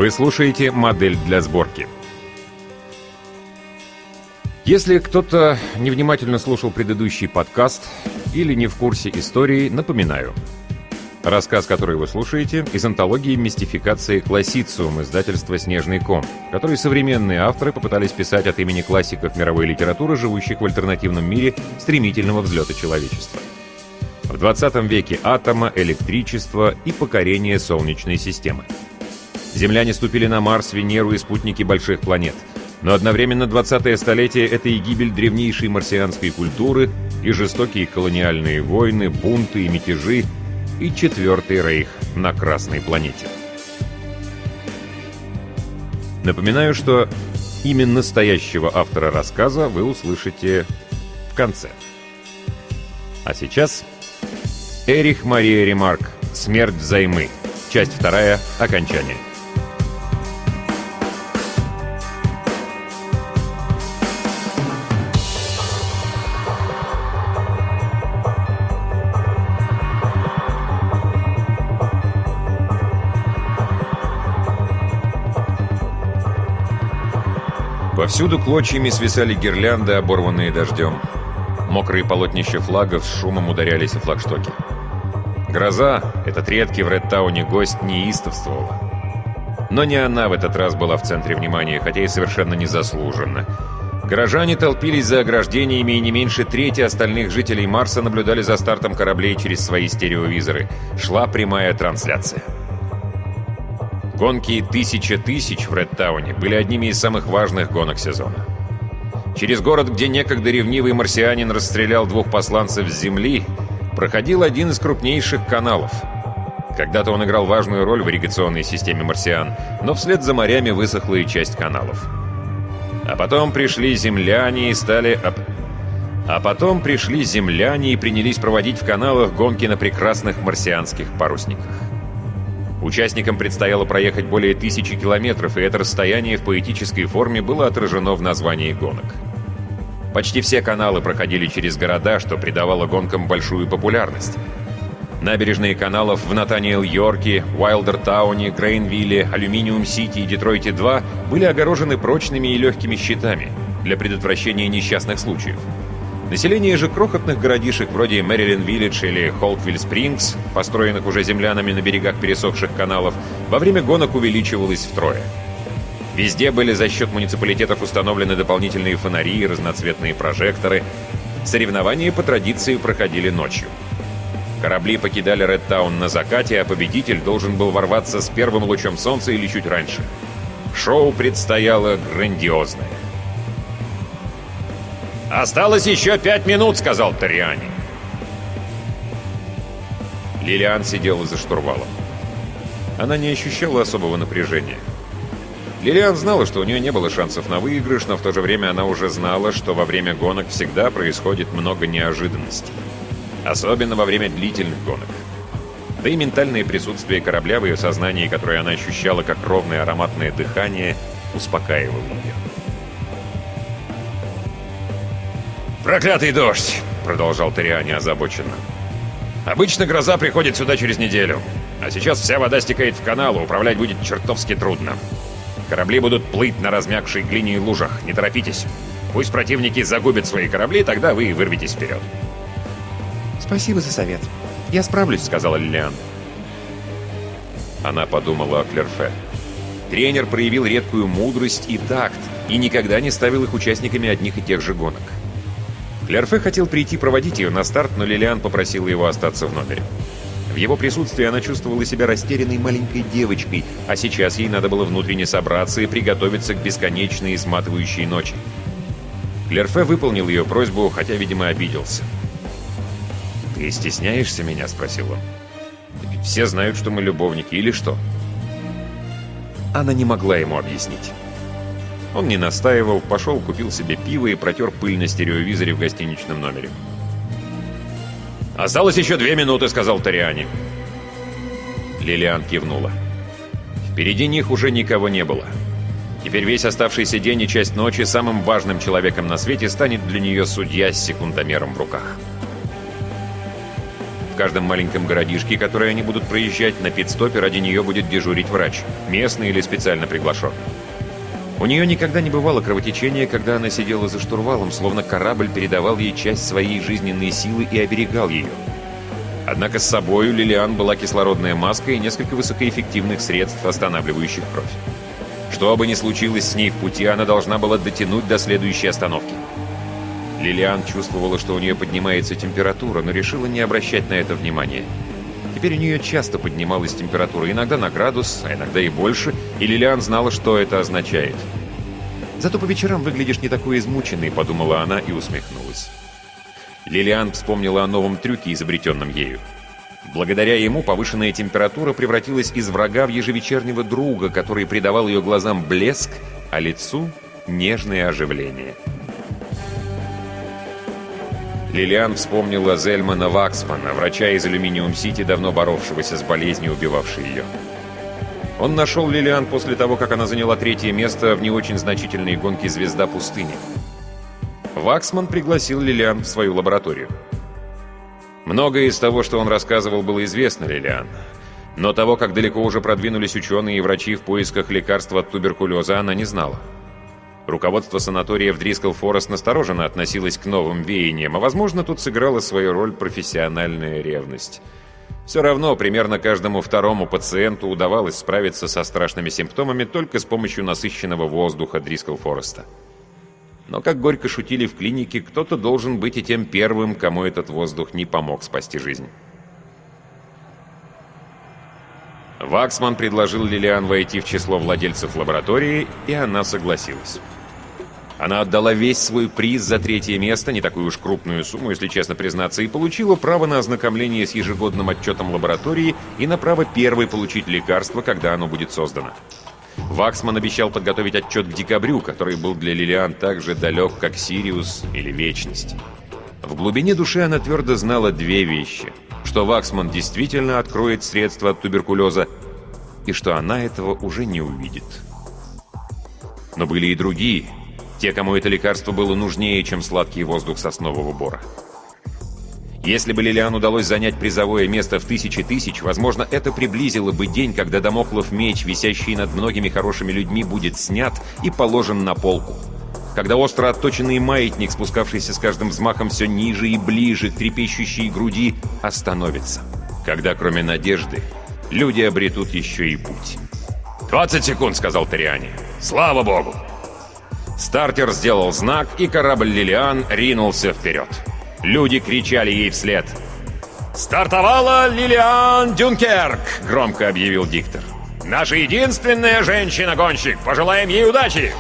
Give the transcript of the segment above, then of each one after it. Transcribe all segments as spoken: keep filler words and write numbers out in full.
Вы слушаете «Модель для сборки». Если кто-то невнимательно слушал предыдущий подкаст или не в курсе истории, напоминаю. Рассказ, который вы слушаете, из антологии «Мистификации Классициум» издательства «Снежный ком», который современные авторы попытались писать от имени классиков мировой литературы, живущих в альтернативном мире стремительного взлета человечества. В двадцатом веке атома, электричества и покорение Солнечной системы. Земляне ступили на Марс, Венеру и спутники больших планет. Но одновременно двадцатое столетие — это и гибель древнейшей марсианской культуры, и жестокие колониальные войны, бунты и мятежи, и Четвертый рейх на Красной планете. Напоминаю, что имя настоящего автора рассказа вы услышите в конце. А сейчас Эрих Мария Ремарк «Смерть взаймы». Часть вторая. Окончание. Повсюду клочьями свисали гирлянды, оборванные дождем. Мокрые полотнища флагов с шумом ударялись о флагштоки. Гроза, этот редкий в Редтауне гость, неистовствовала. Но не она в этот раз была в центре внимания, хотя и совершенно незаслуженно. Горожане толпились за ограждениями, и не меньше трети остальных жителей Марса наблюдали за стартом кораблей через свои стереовизоры. Шла прямая трансляция. Гонки «Тысяча тысяч» в Редтауне были одними из самых важных гонок сезона. Через город, где некогда ревнивый марсианин расстрелял двух посланцев с Земли, проходил один из крупнейших каналов. Когда-то он играл важную роль в ирригационной системе марсиан, но вслед за морями высохла и часть каналов. А потом пришли земляне и стали... Оп... А потом пришли земляне и принялись проводить в каналах гонки на прекрасных марсианских парусниках. Участникам предстояло проехать более тысячи километров, и это расстояние в поэтической форме было отражено в названии гонок. Почти все каналы проходили через города, что придавало гонкам большую популярность. Набережные каналов в Натаниэл-Йорке, Уайлдертауне, Грейнвилле, Алюминиум-Сити и Детройте-два были огорожены прочными и легкими щитами для предотвращения несчастных случаев. Население же крохотных городишек вроде Мэрилин-Виллидж или Холтвилл-Спрингс, построенных уже землянами на берегах пересохших каналов, во время гонок увеличивалось втрое. Везде были за счет муниципалитетов установлены дополнительные фонари и разноцветные прожекторы. Соревнования по традиции проходили ночью. Корабли покидали Редтаун на закате, а победитель должен был ворваться с первым лучом солнца или чуть раньше. Шоу предстояло грандиозное. «Осталось еще пять минут», — сказал Ториани. Лилиан сидела за штурвалом. Она не ощущала особого напряжения. Лилиан знала, что у нее не было шансов на выигрыш, но в то же время она уже знала, что во время гонок всегда происходит много неожиданностей. Особенно во время длительных гонок. Да и ментальное присутствие корабля в ее сознании, которое она ощущала как ровное ароматное дыхание, успокаивало ее. «Проклятый дождь!» — продолжал Ториани озабоченно. «Обычно гроза приходит сюда через неделю, а сейчас вся вода стекает в канал, и управлять будет чертовски трудно. Корабли будут плыть на размягшей глине и лужах, не торопитесь. Пусть противники загубят свои корабли, тогда вы вырветесь вперед». «Спасибо за совет. Я справлюсь», — сказала Лилиан. Она подумала о Клерфе. Тренер проявил редкую мудрость и такт, и никогда не ставил их участниками одних и тех же гонок. Клерфе хотел прийти проводить ее на старт, но Лилиан попросила его остаться в номере. В его присутствии она чувствовала себя растерянной маленькой девочкой, а сейчас ей надо было внутренне собраться и приготовиться к бесконечной и сматывающей ночи. Клерфе выполнил ее просьбу, хотя, видимо, обиделся. «Ты стесняешься меня?» — спросил он. «Ведь все знают, что мы любовники, или что?» Она не могла ему объяснить. Он не настаивал, пошел, купил себе пиво и протер пыль на стереовизоре в гостиничном номере. «Осталось еще две минуты», — сказал Ториани. Лилиан кивнула. Впереди них уже никого не было. Теперь весь оставшийся день и часть ночи самым важным человеком на свете станет для нее судья с секундомером в руках. В каждом маленьком городишке, который они будут проезжать, на пит-стопе ради нее будет дежурить врач, местный или специально приглашенный. У нее никогда не бывало кровотечения, когда она сидела за штурвалом, словно корабль передавал ей часть своей жизненной силы и оберегал ее. Однако с собой у Лилиан была кислородная маска и несколько высокоэффективных средств, останавливающих кровь. Что бы ни случилось с ней в пути, она должна была дотянуть до следующей остановки. Лилиан чувствовала, что у нее поднимается температура, но решила не обращать на это внимания. Теперь у нее часто поднималась температура, иногда на градус, а иногда и больше, и Лилиан знала, что это означает. «Зато по вечерам выглядишь не такой измученный», — подумала она и усмехнулась. Лилиан вспомнила о новом трюке, изобретенном ею. Благодаря ему повышенная температура превратилась из врага в ежевечернего друга, который придавал ее глазам блеск, а лицу — нежное оживление. Лилиан вспомнила Зельмана Ваксмана, врача из Алюминиум-Сити, давно боровшегося с болезнью, убивавшей ее. Он нашел Лилиан после того, как она заняла третье место в не очень значительной гонке «Звезда пустыни». Ваксман пригласил Лилиан в свою лабораторию. Многое из того, что он рассказывал, было известно Лилиан. Но того, как далеко уже продвинулись ученые и врачи в поисках лекарства от туберкулеза, она не знала. Руководство санатория в Дрискл-Форест настороженно относилось к новым веяниям, а, возможно, тут сыграла свою роль профессиональная ревность. Все равно, примерно каждому второму пациенту удавалось справиться со страшными симптомами только с помощью насыщенного воздуха Дрискл-Фореста. Но, как горько шутили в клинике, кто-то должен быть и тем первым, кому этот воздух не помог спасти жизнь. Ваксман предложил Лилиан войти в число владельцев лаборатории, и она согласилась. Она отдала весь свой приз за третье место, не такую уж крупную сумму, если честно признаться, и получила право на ознакомление с ежегодным отчетом лаборатории и на право первой получить лекарство, когда оно будет создано. Ваксман обещал подготовить отчет к декабрю, который был для Лилиан так же далек, как Сириус или Вечность. В глубине души она твердо знала две вещи: что Ваксман действительно откроет средства от туберкулеза, и что она этого уже не увидит. Но были и другие, те, кому это лекарство было нужнее, чем сладкий воздух соснового бора. Если бы Лилиан удалось занять призовое место в тысячи тысяч, возможно, это приблизило бы день, когда дамоклов меч, висящий над многими хорошими людьми, будет снят и положен на полку. Когда остро отточенный маятник, спускавшийся с каждым взмахом все ниже и ближе к трепещущей груди, остановится. Когда, кроме надежды, люди обретут еще и путь. «двадцать секунд», — сказал Ториани. «Слава богу!» Стартер сделал знак, и корабль Лилиан ринулся вперед. Люди кричали ей вслед. «Стартовала Лилиан Дюнкерк!» — громко объявил диктор. «Наша единственная женщина-гонщик! Пожелаем ей удачи!»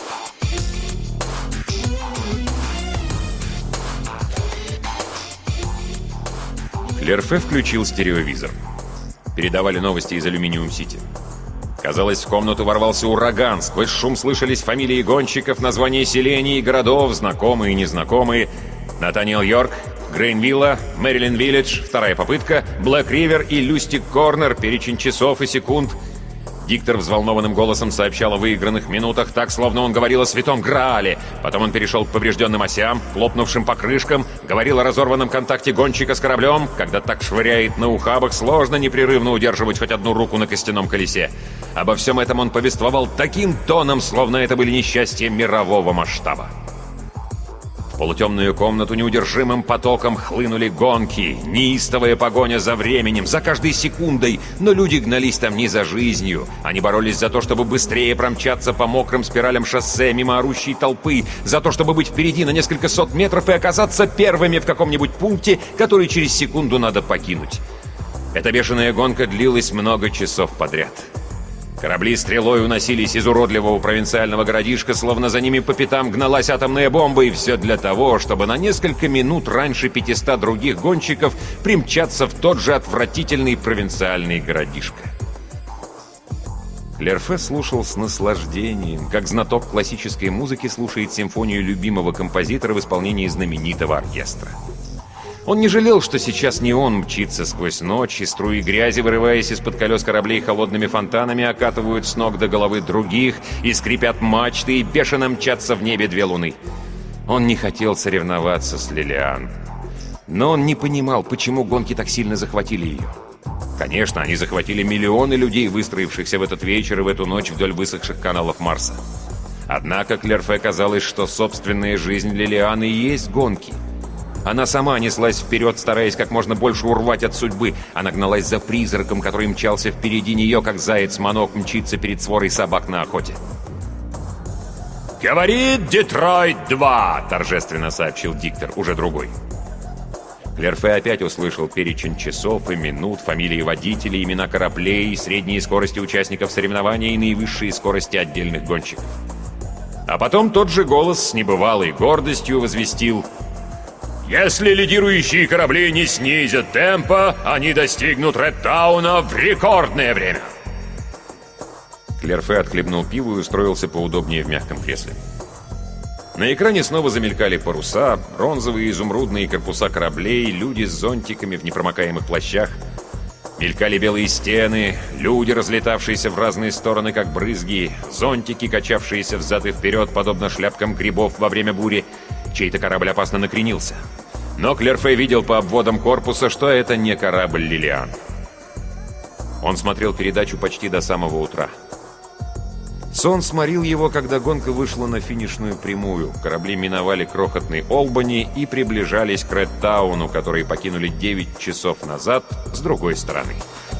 Клерфе включил стереовизор. Передавали новости из Алюминиум-Сити. Казалось, в комнату ворвался ураган. Сквозь шум слышались фамилии гонщиков, названия селений и городов, знакомые и незнакомые. Натаниэл Йорк, Грейнвилла, Мэрилин-Виллидж, вторая попытка, Блэк-Ривер и Люстик-Корнер, перечень часов и секунд. Диктор взволнованным голосом сообщал о выигранных минутах, так, словно он говорил о святом Граале. Потом он перешел к поврежденным осям, лопнувшим покрышкам, говорил о разорванном контакте гонщика с кораблем. Когда так швыряет на ухабах, сложно непрерывно удерживать хоть одну руку на костяном колесе. Обо всем этом он повествовал таким тоном, словно это были несчастья мирового масштаба. В полутемную комнату неудержимым потоком хлынули гонки, неистовая погоня за временем, за каждой секундой, но люди гнались там не за жизнью. Они боролись за то, чтобы быстрее промчаться по мокрым спиралям шоссе мимо орущей толпы, за то, чтобы быть впереди на несколько сот метров и оказаться первыми в каком-нибудь пункте, который через секунду надо покинуть. Эта бешеная гонка длилась много часов подряд. Корабли стрелой уносились из уродливого провинциального городишка, словно за ними по пятам гналась атомная бомба, и все для того, чтобы на несколько минут раньше пятисот других гонщиков примчаться в тот же отвратительный провинциальный городишко. Клерфе слушал с наслаждением, как знаток классической музыки слушает симфонию любимого композитора в исполнении знаменитого оркестра. Он не жалел, что сейчас не он мчится сквозь ночь, и струи грязи, вырываясь из-под колес кораблей холодными фонтанами, окатывают с ног до головы других, и скрипят мачты, и бешено мчатся в небе две луны. Он не хотел соревноваться с Лилиан. Но он не понимал, почему гонки так сильно захватили ее. Конечно, они захватили миллионы людей, выстроившихся в этот вечер и в эту ночь вдоль высохших каналов Марса. Однако Клерфе казалось, что собственная жизнь Лилианы и есть гонки. Она сама неслась вперед, стараясь как можно больше урвать от судьбы. Она гналась за призраком, который мчался впереди нее, как заяц-манок мчится перед сворой собак на охоте. «Говорит Детройт-два!» — торжественно сообщил диктор, уже другой. Клерфе опять услышал перечень часов и минут, фамилии водителей, имена кораблей, средние скорости участников соревнования и наивысшие скорости отдельных гонщиков. А потом тот же голос с небывалой гордостью возвестил: «Если лидирующие корабли не снизят темпа, они достигнут Редтауна в рекордное время!» Клерфе отхлебнул пиво и устроился поудобнее в мягком кресле. На экране снова замелькали паруса, бронзовые и изумрудные корпуса кораблей, люди с зонтиками в непромокаемых плащах. Мелькали белые стены, люди, разлетавшиеся в разные стороны, как брызги, зонтики, качавшиеся взад и вперед, подобно шляпкам грибов во время бури. Чей-то корабль опасно накренился. Но Клерфе видел по обводам корпуса, что это не корабль «Лилиан». Он смотрел передачу почти до самого утра. Сон сморил его, когда гонка вышла на финишную прямую. Корабли миновали крохотный Олбани и приближались к Редтауну, который покинули девять часов назад с другой стороны.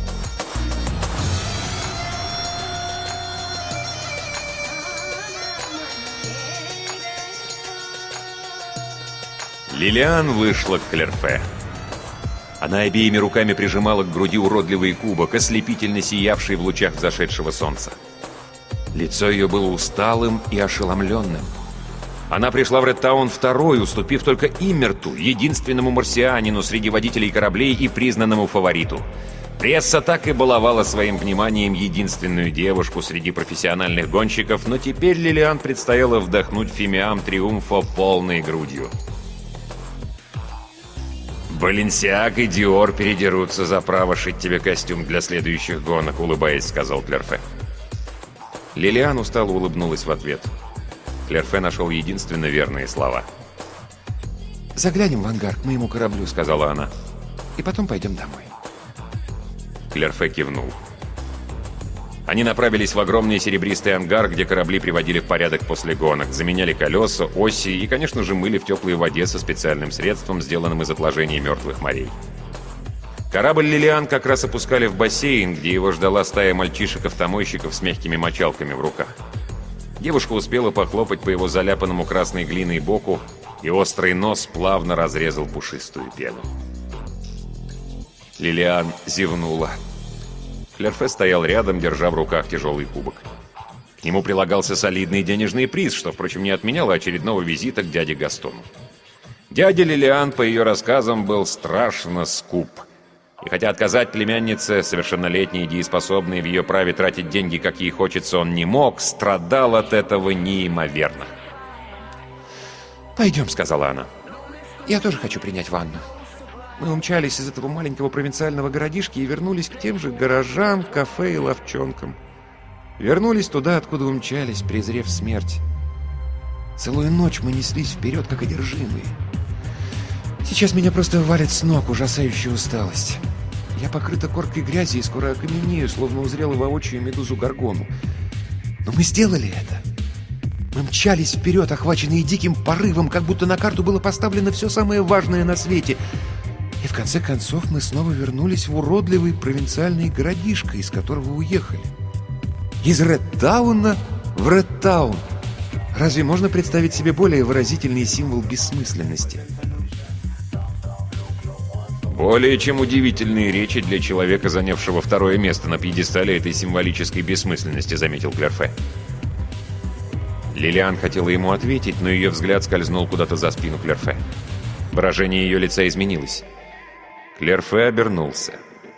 Лилиан вышла к Клерфе. Она обеими руками прижимала к груди уродливый кубок, ослепительно сиявший в лучах взошедшего солнца. Лицо ее было усталым и ошеломленным. Она пришла в Редтаун второй, уступив только Иммерту, единственному марсианину среди водителей кораблей и признанному фавориту. Пресса так и баловала своим вниманием единственную девушку среди профессиональных гонщиков, но теперь Лилиан предстояло вдохнуть фимиам триумфа полной грудью. «Баленсиаг и Диор передерутся за право шить тебе костюм для следующих гонок», — улыбаясь, сказал Клерфе. Лилиан устало улыбнулась в ответ. Клерфе нашел единственно верные слова. «Заглянем в ангар к моему кораблю», — сказала она. «И потом пойдем домой». Клерфе кивнул. Они направились в огромный серебристый ангар, где корабли приводили в порядок после гонок, заменяли колеса, оси и, конечно же, мыли в теплой воде со специальным средством, сделанным из отложений мертвых морей. Корабль «Лилиан» как раз опускали в бассейн, где его ждала стая мальчишек-автомойщиков с мягкими мочалками в руках. Девушка успела похлопать по его заляпанному красной глиной боку, и острый нос плавно разрезал пушистую пену. Лилиан зевнула. Клерфе стоял рядом, держа в руках тяжелый кубок. К нему прилагался солидный денежный приз, что, впрочем, не отменяло очередного визита к дяде Гастону. Дядя Лилиан, по ее рассказам, был страшно скуп. И хотя отказать племяннице, совершеннолетней и дееспособной, в ее праве тратить деньги, как ей хочется, он не мог, страдал от этого неимоверно. «Пойдем», — сказала она. «Я тоже хочу принять ванну». Мы умчались из этого маленького провинциального городишки и вернулись к тем же гаражам, кафе и лавчонкам. Вернулись туда, откуда умчались, презрев смерть. Целую ночь мы неслись вперед, как одержимые. Сейчас меня просто валит с ног ужасающая усталость. Я покрыта коркой грязи и скоро окаменею, словно узрела воочию медузу Горгону. Но мы сделали это. Мы мчались вперед, охваченные диким порывом, как будто на карту было поставлено все самое важное на свете. И в конце концов мы снова вернулись в уродливый провинциальный городишко, из которого уехали. Из Редтауна в Редтаун. Разве можно представить себе более выразительный символ бессмысленности? Более чем удивительные речи для человека, занявшего второе место на пьедестале этой символической бессмысленности, заметил Клерфе. Лилиан хотела ему ответить, но ее взгляд скользнул куда-то за спину Клерфе. Выражение ее лица изменилось. Клерфе обернулся.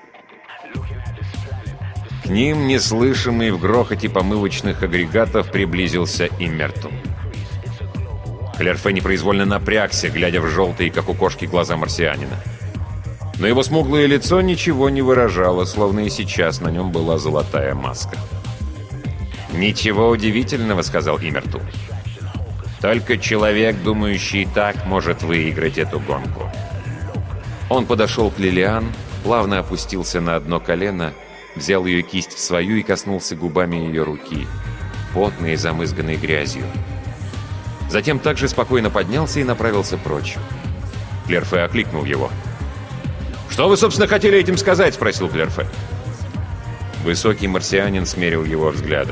К ним, неслышимый в грохоте помывочных агрегатов, приблизился Иммерту. Клерфе непроизвольно напрягся, глядя в желтые, как у кошки, глаза марсианина. Но его смуглое лицо ничего не выражало, словно и сейчас на нем была золотая маска. «Ничего удивительного», — сказал Иммерту. «Только человек, думающий так, может выиграть эту гонку. Он подошел к Лилиан, плавно опустился на одно колено, взял ее кисть в свою и коснулся губами ее руки, потной и замызганной грязью. Затем также спокойно поднялся и направился прочь. Клерфе окликнул его. «Что вы, собственно, хотели этим сказать?» — спросил Клерфе. Высокий марсианин смерил его взглядом.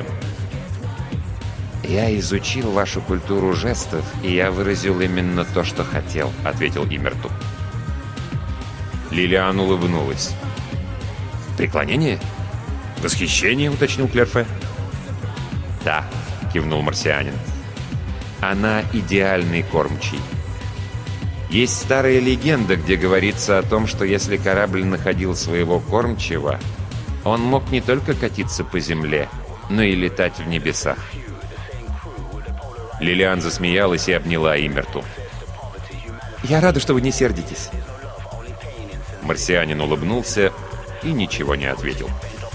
«Я изучил вашу культуру жестов, и я выразил именно то, что хотел», — ответил Иммерту. Лилиан улыбнулась. «Преклонение? Восхищение?» — уточнил Клерфе. «Да», — кивнул марсианин. «Она идеальный кормчий. Есть старая легенда, где говорится о том, что если корабль находил своего кормчего, он мог не только катиться по земле, но и летать в небесах». Лилиан засмеялась и обняла Иммерту. «Я рада, что вы не сердитесь». Марсианин улыбнулся и ничего не ответил.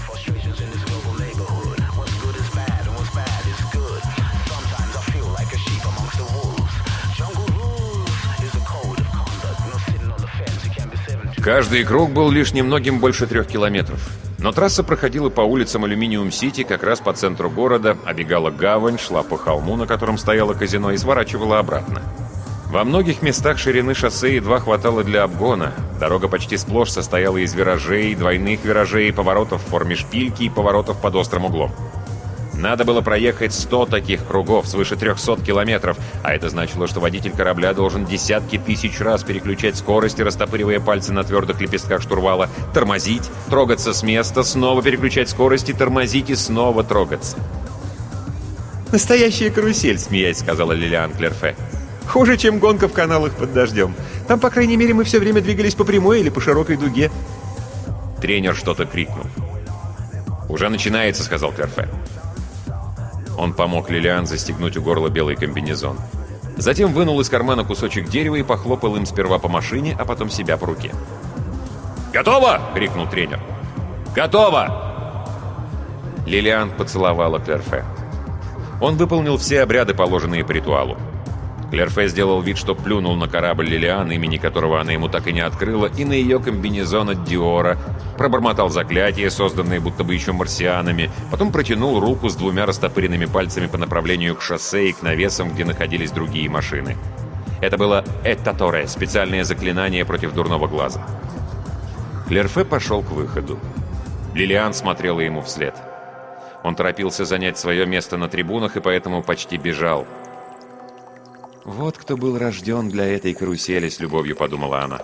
Каждый круг был лишь немногим больше трех километров. Но трасса проходила по улицам Алюминиум-Сити, как раз по центру города, обегала гавань, шла по холму, на котором стояло казино, и сворачивала обратно. Во многих местах ширины шоссе едва хватало для обгона. Дорога почти сплошь состояла из виражей, двойных виражей, поворотов в форме шпильки и поворотов под острым углом. Надо было проехать сто таких кругов, свыше трехсот километров, а это значило, что водитель корабля должен десятки тысяч раз переключать скорость, растопыривая пальцы на твердых лепестках штурвала, тормозить, трогаться с места, снова переключать скорость и тормозить, и снова трогаться. «Настоящая карусель», — смеясь, сказала Лилиан Клерфе. «Хуже, чем гонка в каналах под дождем. Там, по крайней мере, мы все время двигались по прямой или по широкой дуге». Тренер что-то крикнул. «Уже начинается», — сказал Клерфе. Он помог Лилиан застегнуть у горла белый комбинезон. Затем вынул из кармана кусочек дерева и похлопал им сперва по машине, а потом себя по руке. «Готово!» — крикнул тренер. «Готово!» Лилиан поцеловала Клерфе. Он выполнил все обряды, положенные по ритуалу. Клерфе сделал вид, что плюнул на корабль Лилиан, имени которого она ему так и не открыла, и на ее комбинезон от Диора, пробормотал заклятие, созданное будто бы еще марсианами, потом протянул руку с двумя растопыренными пальцами по направлению к шоссе и к навесам, где находились другие машины. Это было «Эттаторе», специальное заклинание против дурного глаза. Клерфе пошел к выходу. Лилиан смотрела ему вслед. Он торопился занять свое место на трибунах и поэтому почти бежал. «Вот кто был рожден для этой карусели», — с любовью подумала она.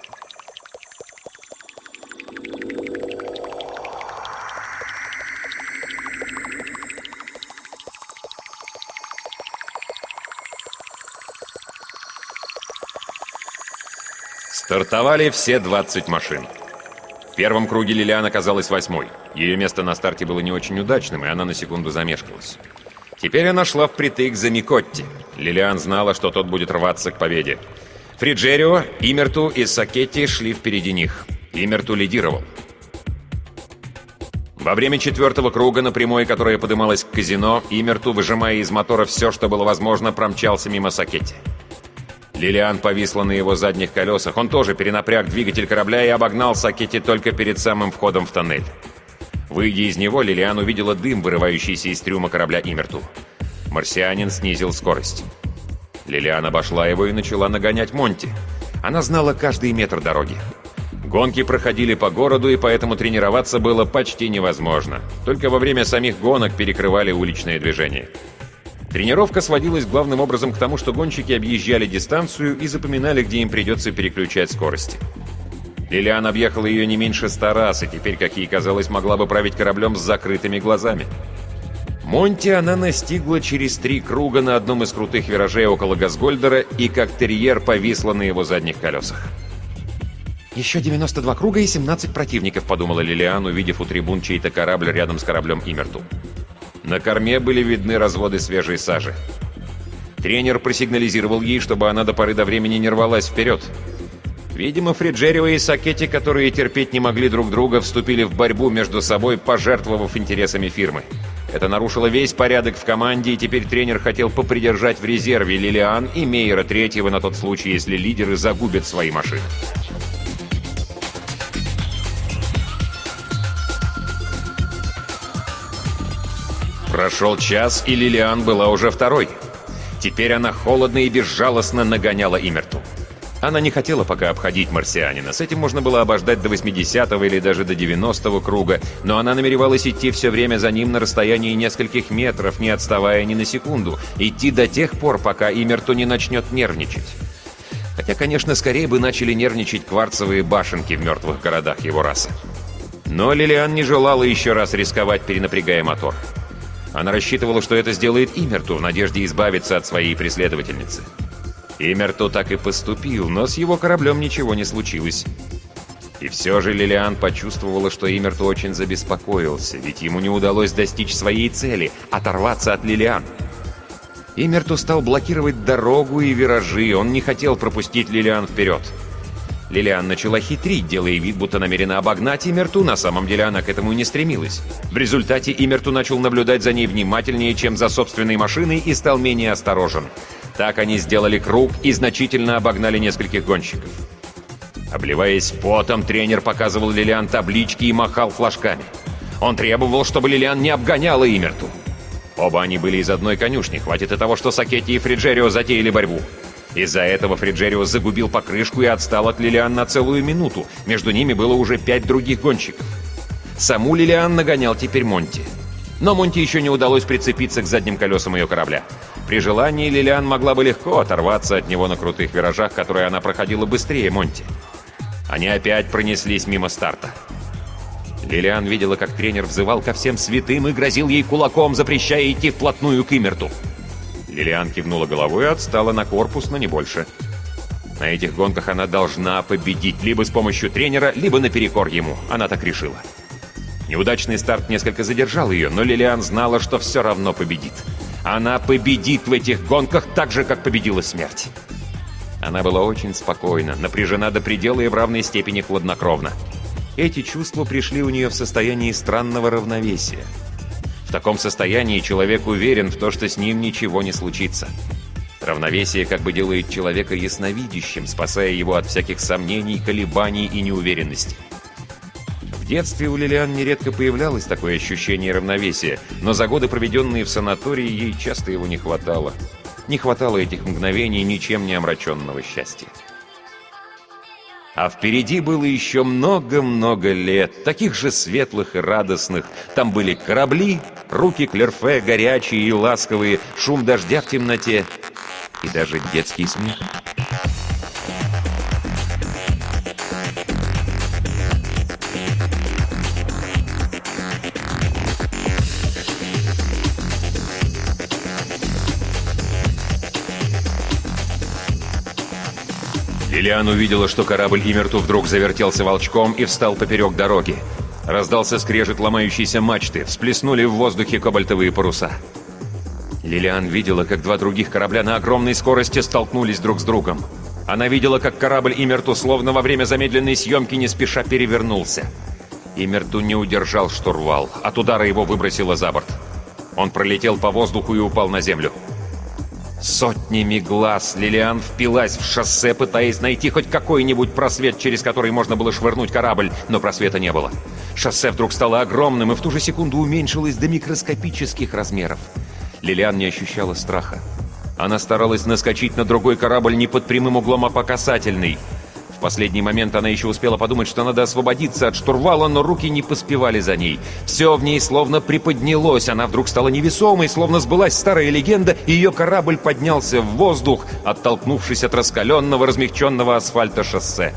Стартовали все двадцать машин. В первом круге Лилиан оказалась восьмой. Ее место на старте было не очень удачным, и она на секунду замешкалась. Теперь она шла впритык за Микотти. Лилиан знала, что тот будет рваться к победе. Фриджерио, Иммерту и Сакетти шли впереди них. Иммерту лидировал. Во время четвертого круга на прямой, которая подымалась к казино, Иммерту, выжимая из мотора все, что было возможно, промчался мимо Сакетти. Лилиан повисла на его задних колесах. Он тоже перенапряг двигатель корабля и обогнал Сакетти только перед самым входом в тоннель. Выйдя из него, Лилиан увидела дым, вырывающийся из трюма корабля Иммерту. Марсианин снизил скорость. Лилиан обошла его и начала нагонять Монти. Она знала каждый метр дороги. Гонки проходили по городу, и поэтому тренироваться было почти невозможно. Только во время самих гонок перекрывали уличное движение. Тренировка сводилась главным образом к тому, что гонщики объезжали дистанцию и запоминали, где им придется переключать скорости. Лилиан объехала ее не меньше ста раз, и теперь, как ей казалось, могла бы править кораблем с закрытыми глазами. Монти она настигла через три круга на одном из крутых виражей около Газгольдера и как терьер повисла на его задних колесах. «Еще девяносто два круга и семнадцать противников», — подумала Лилиан, увидев у трибун чей-то корабль рядом с кораблем Иммерту. На корме были видны разводы свежей сажи. Тренер просигнализировал ей, чтобы она до поры до времени не рвалась вперед. Видимо, Фриджерио и Сакетти, которые терпеть не могли друг друга, вступили в борьбу между собой, пожертвовав интересами фирмы. Это нарушило весь порядок в команде, и теперь тренер хотел попридержать в резерве Лилиан и Мейера третьего на тот случай, если лидеры загубят свои машины. Прошел час, и Лилиан была уже второй. Теперь она холодно и безжалостно нагоняла Имерту. Она не хотела пока обходить марсианина. С этим можно было обождать до восьмидесятого или даже до девяностого круга, но она намеревалась идти все время за ним на расстоянии нескольких метров, не отставая ни на секунду. Идти до тех пор, пока Имерту не начнет нервничать. Хотя, конечно, скорее бы начали нервничать кварцевые башенки в мертвых городах его расы. Но Лилиан не желала еще раз рисковать, перенапрягая мотор. Она рассчитывала, что это сделает Имерту в надежде избавиться от своей преследовательницы. Имерту так и поступил, но с его кораблем ничего не случилось. И все же Лилиан почувствовала, что Имерту очень забеспокоился, ведь ему не удалось достичь своей цели — оторваться от Лилиан. Имерту стал блокировать дорогу и виражи, он не хотел пропустить Лилиан вперед. Лилиан начала хитрить, делая вид, будто намерена обогнать Имерту, на самом деле она к этому и не стремилась. В результате Имерту начал наблюдать за ней внимательнее, чем за собственной машиной, и стал менее осторожен. Так они сделали круг и значительно обогнали нескольких гонщиков. Обливаясь потом, тренер показывал Лилиан таблички и махал флажками. Он требовал, чтобы Лилиан не обгоняла Имерту. Оба они были из одной конюшни, хватит и того, что Сакетти и Фриджерио затеяли борьбу. Из-за этого Фриджерио загубил покрышку и отстал от Лилиан на целую минуту. Между ними было уже пять других гонщиков. Саму Лилиан нагонял теперь Монти. Но Монти еще не удалось прицепиться к задним колесам ее корабля. При желании Лилиан могла бы легко оторваться от него на крутых виражах, которые она проходила быстрее Монти. Они опять пронеслись мимо старта. Лилиан видела, как тренер взывал ко всем святым и грозил ей кулаком, запрещая идти вплотную к Имерту. Лилиан кивнула головой и отстала на корпус, но не больше. На этих гонках она должна победить либо с помощью тренера, либо наперекор ему. Она так решила. Неудачный старт несколько задержал ее, но Лилиан знала, что все равно победит. Она победит в этих гонках так же, как победила смерть. Она была очень спокойна, напряжена до предела и в равной степени хладнокровна. Эти чувства пришли у нее в состоянии странного равновесия. В таком состоянии человек уверен в том, что с ним ничего не случится. Равновесие как бы делает человека ясновидящим, спасая его от всяких сомнений, колебаний и неуверенности. В детстве у Лилиан нередко появлялось такое ощущение равновесия, но за годы, проведенные в санатории, ей часто его не хватало. Не хватало этих мгновений ничем не омраченного счастья. А впереди было еще много-много лет, таких же светлых и радостных. Там были корабли, руки Клерфе, горячие и ласковые, шум дождя в темноте и даже детский смех. Лилиан увидела, что корабль Имерту вдруг завертелся волчком и встал поперек дороги. Раздался скрежет ломающейся мачты, всплеснули в воздухе кобальтовые паруса. Лилиан видела, как два других корабля на огромной скорости столкнулись друг с другом. Она видела, как корабль Имерту словно во время замедленной съемки не спеша перевернулся. Имерту не удержал штурвал, от удара его выбросило за борт. Он пролетел по воздуху и упал на землю. Сотнями глаз Лилиан впилась в шоссе, пытаясь найти хоть какой-нибудь просвет, через который можно было швырнуть корабль, но просвета не было. Шоссе вдруг стало огромным и в ту же секунду уменьшилось до микроскопических размеров. Лилиан не ощущала страха. Она старалась наскочить на другой корабль не под прямым углом, а по касательной. В последний момент она еще успела подумать, что надо освободиться от штурвала, но руки не поспевали за ней. Все в ней словно приподнялось, она вдруг стала невесомой, словно сбылась старая легенда, и ее корабль поднялся в воздух, оттолкнувшись от раскаленного, размягченного асфальта шоссе.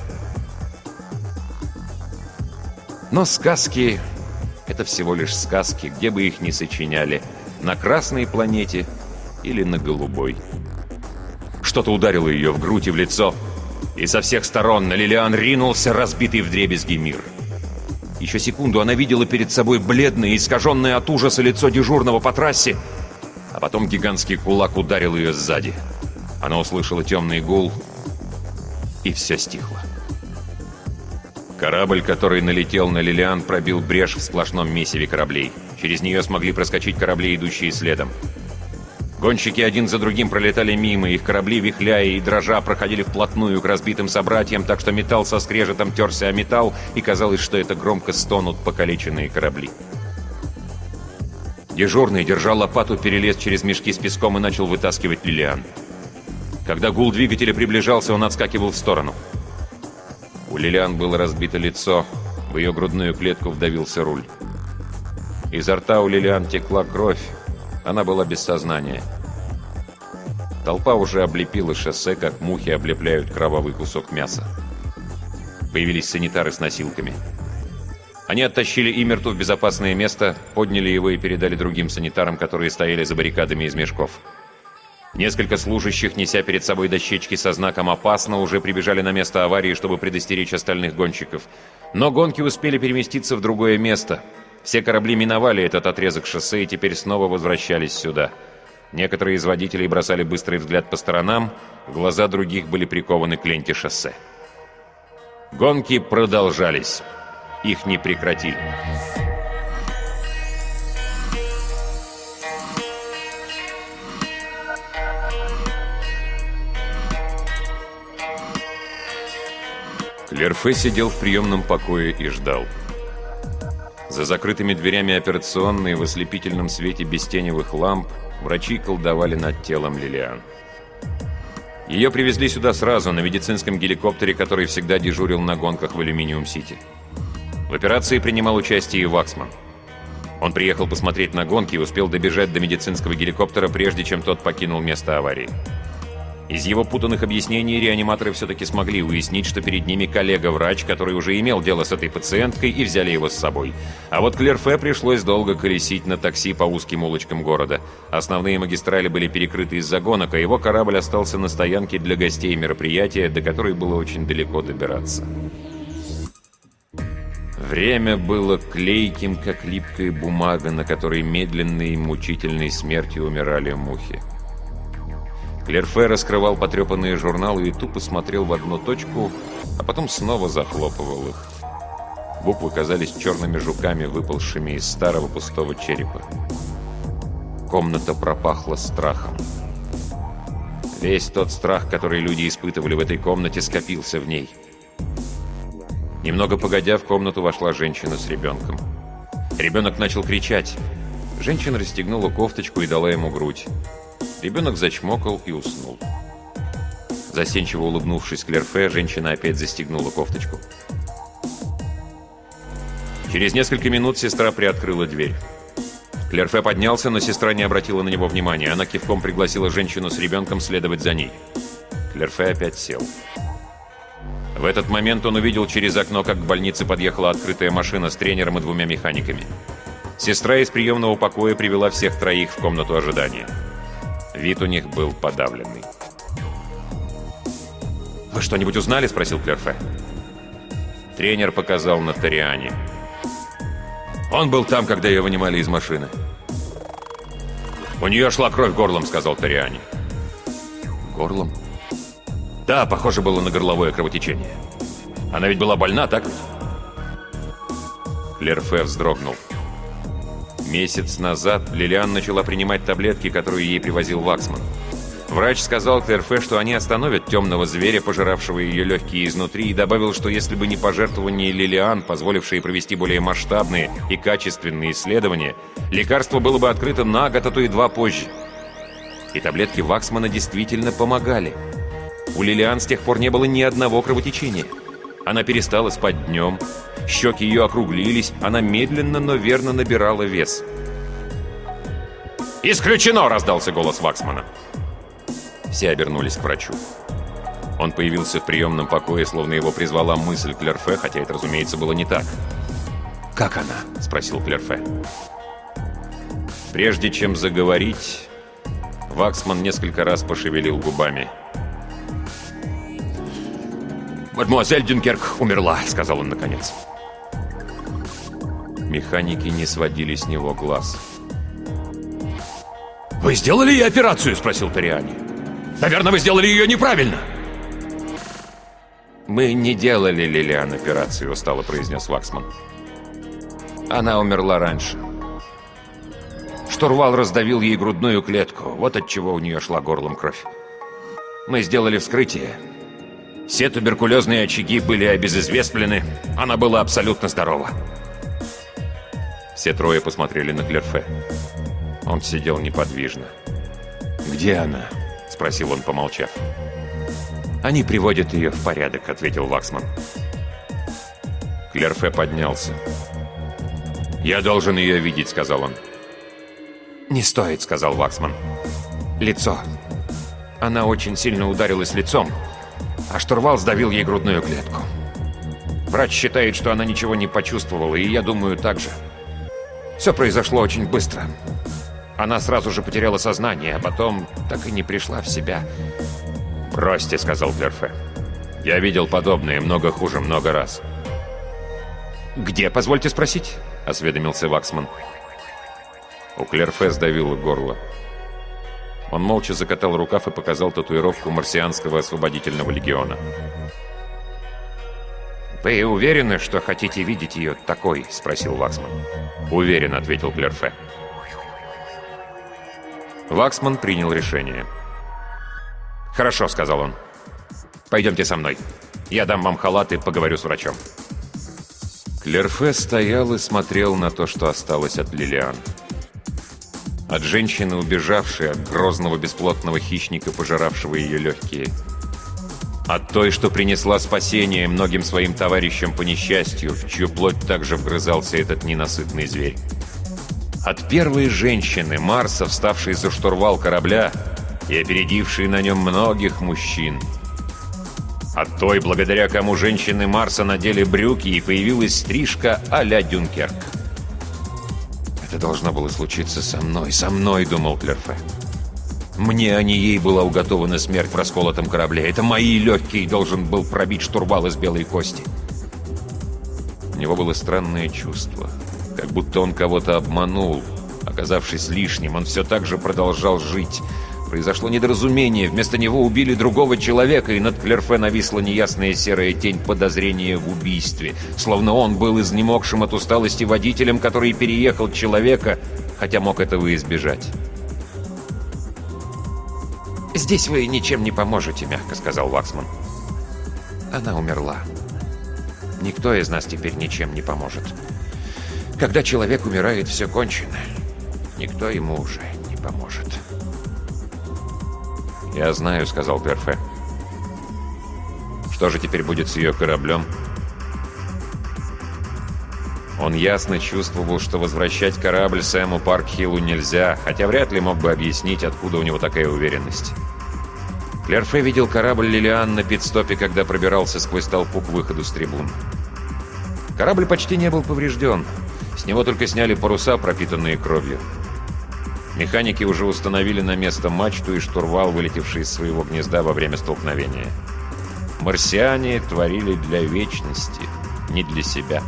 Но сказки — это всего лишь сказки, где бы их ни сочиняли, на красной планете или на голубой. Что-то ударило ее в грудь и в лицо, и со всех сторон на Лилиан ринулся разбитый вдребезги мир. Еще секунду она видела перед собой бледное, искаженное от ужаса лицо дежурного по трассе, а потом гигантский кулак ударил ее сзади. Она услышала темный гул, и все стихло. Корабль, который налетел на Лилиан, пробил брешь в сплошном месиве кораблей. Через нее смогли проскочить корабли, идущие следом. Гонщики один за другим пролетали мимо, их корабли, вихляя и дрожа, проходили вплотную к разбитым собратьям, так что металл со скрежетом терся о металл, и казалось, что это громко стонут покалеченные корабли. Дежурный, держа лопату, перелез через мешки с песком и начал вытаскивать Лилиан. Когда гул двигателя приближался, он отскакивал в сторону. У Лилиан было разбито лицо, в ее грудную клетку вдавился руль. Изо рта у Лилиан текла кровь, она была без сознания. Толпа уже облепила шоссе, как мухи облепляют кровавый кусок мяса. Появились санитары с носилками. Они оттащили Имерту в безопасное место, подняли его и передали другим санитарам, которые стояли за баррикадами из мешков. Несколько служащих, неся перед собой дощечки со знаком «Опасно», уже прибежали на место аварии, чтобы предостеречь остальных гонщиков. Но гонки успели переместиться в другое место. Все корабли миновали этот отрезок шоссе и теперь снова возвращались сюда. Некоторые из водителей бросали быстрый взгляд по сторонам, глаза других были прикованы к ленте шоссе. Гонки продолжались. Их не прекратили. Клерфе сидел в приемном покое и ждал. За закрытыми дверями операционной в ослепительном свете бестеневых ламп врачи колдовали над телом Лилиан. Ее привезли сюда сразу, на медицинском геликоптере, который всегда дежурил на гонках в Алюминиум-Сити. В операции принимал участие и Ваксман. Он приехал посмотреть на гонки и успел добежать до медицинского геликоптера, прежде чем тот покинул место аварии. Из его путанных объяснений реаниматоры все-таки смогли уяснить, что перед ними коллега-врач, который уже имел дело с этой пациенткой, и взяли его с собой. А вот Клерфе пришлось долго колесить на такси по узким улочкам города. Основные магистрали были перекрыты из-за гонок, а его корабль остался на стоянке для гостей мероприятия, до которой было очень далеко добираться. Время было клейким, как липкая бумага, на которой медленной и мучительной смертью умирали мухи. Клерфе раскрывал потрепанные журналы и тупо смотрел в одну точку, а потом снова захлопывал их. Буквы казались черными жуками, выползшими из старого пустого черепа. Комната пропахла страхом. Весь тот страх, который люди испытывали в этой комнате, скопился в ней. Немного погодя, в комнату вошла женщина с ребенком. Ребенок начал кричать. Женщина расстегнула кофточку и дала ему грудь. Ребенок зачмокал и уснул. Застенчиво улыбнувшись Клерфе, женщина опять застегнула кофточку. Через несколько минут сестра приоткрыла дверь. Клерфе поднялся, но сестра не обратила на него внимания. Она кивком пригласила женщину с ребенком следовать за ней. Клерфе опять сел. В этот момент он увидел через окно, как к больнице подъехала открытая машина с тренером и двумя механиками. Сестра из приемного покоя привела всех троих в комнату ожидания. Вид у них был подавленный. «Вы что-нибудь узнали?» — спросил Клерфе. Тренер показал на Ториане. «Он был там, когда ее вынимали из машины». «У нее шла кровь горлом», — сказал Ториане. «Горлом?» «Да, похоже было на горловое кровотечение. Она ведь была больна, так ведь?» Клерфе вздрогнул. Месяц назад Лилиан начала принимать таблетки, которые ей привозил Ваксман. Врач сказал Клерфе, что они остановят темного зверя, пожиравшего ее легкие изнутри, и добавил, что если бы не пожертвования Лилиан, позволившие провести более масштабные и качественные исследования, лекарство было бы открыто на год, а то и два позже. И таблетки Ваксмана действительно помогали. У Лилиан с тех пор не было ни одного кровотечения. Она перестала спать днем, щеки ее округлились, она медленно, но верно набирала вес. «Исключено!» — раздался голос Ваксмана. Все обернулись к врачу. Он появился в приемном покое, словно его призвала мысль Клерфе, хотя это, разумеется, было не так. «Как она?» — спросил Клерфе. Прежде чем заговорить, Ваксман несколько раз пошевелил губами. «Мадемуазель Дюнкерк умерла», — сказал он наконец. Механики не сводили с него глаз. «Вы сделали ей операцию?» — спросил Ториани. «Наверное, вы сделали ее неправильно». «Мы не делали Лилиан операцию», — устало произнес Ваксман. «Она умерла раньше. Штурвал раздавил ей грудную клетку, вот от чего у нее шла горлом кровь. Мы сделали вскрытие. Все туберкулезные очаги были обезызвестлены, она была абсолютно здорова». Все трое посмотрели на Клерфе. Он сидел неподвижно. «Где она?» — спросил он, помолчав. «Они приводят ее в порядок», — ответил Ваксман. Клерфе поднялся. «Я должен ее видеть», — сказал он. «Не стоит», — сказал Ваксман. «Лицо. Она очень сильно ударилась лицом, а штурвал сдавил ей грудную клетку. Врач считает, что она ничего не почувствовала, и я думаю так же. Все произошло очень быстро. Она сразу же потеряла сознание, а потом так и не пришла в себя». «Бросьте», — сказал Клерфе. «Я видел подобное, много хуже, много раз». «Где, позвольте спросить?» — осведомился Ваксман. У Клерфе сдавило горло. Он молча закатал рукав и показал татуировку марсианского освободительного легиона. «Вы уверены, что хотите видеть ее такой?» — спросил Ваксман. «Уверен», — ответил Клерфе. Ваксман принял решение. «Хорошо», — сказал он. «Пойдемте со мной. Я дам вам халат и поговорю с врачом». Клерфе стоял и смотрел на то, что осталось от Лилиан. От женщины, убежавшей от грозного бесплотного хищника, пожиравшего ее легкие. От той, что принесла спасение многим своим товарищам по несчастью, в чью плоть также вгрызался этот ненасытный зверь. От первой женщины, Марса, вставшей за штурвал корабля и опередившей на нем многих мужчин. От той, благодаря кому женщины Марса надели брюки и появилась стрижка а-ля Дюнкерк. «Это должно было случиться со мной, со мной», — думал Клерфе. «Мне, а не ей, была уготована смерть в расколотом корабле. Это мои легкие должен был пробить штурвал из белой кости». У него было странное чувство, как будто он кого-то обманул. Оказавшись лишним, он все так же продолжал жить. Произошло недоразумение, вместо него убили другого человека, и над Клерфе нависла неясная серая тень подозрения в убийстве. Словно он был изнемогшим от усталости водителем, который переехал человека, хотя мог этого избежать. «Здесь вы ничем не поможете», — мягко сказал Ваксман. «Она умерла. Никто из нас теперь ничем не поможет. Когда человек умирает, все кончено. Никто ему уже не поможет». «Я знаю», — сказал Клерфе. «Что же теперь будет с ее кораблем?» Он ясно чувствовал, что возвращать корабль Сэму Паркхиллу нельзя, хотя вряд ли мог бы объяснить, откуда у него такая уверенность. Клерфе видел корабль Лилиан на пит-стопе, когда пробирался сквозь толпу к выходу с трибун. Корабль почти не был поврежден. С него только сняли паруса, пропитанные кровью. Механики уже установили на место мачту и штурвал, вылетевший из своего гнезда во время столкновения. Марсиане творили для вечности, не для себя.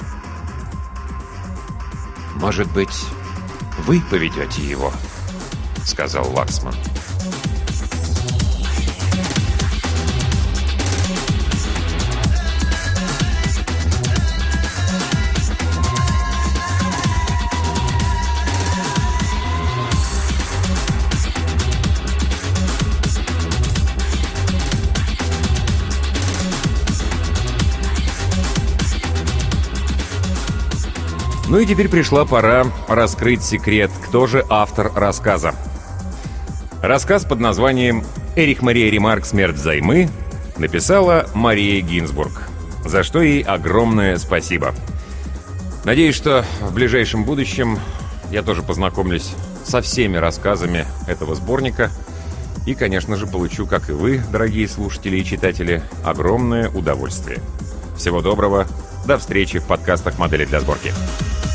«Может быть, вы поведете его?» — сказал Ваксман. Ну и теперь пришла пора раскрыть секрет, кто же автор рассказа. Рассказ под названием «Эрих Мария Ремарк. Смерть взаймы» написала Мария Гинзбург, за что ей огромное спасибо. Надеюсь, что в ближайшем будущем я тоже познакомлюсь со всеми рассказами этого сборника и, конечно же, получу, как и вы, дорогие слушатели и читатели, огромное удовольствие. Всего доброго, до встречи в подкастах «Модели для сборки».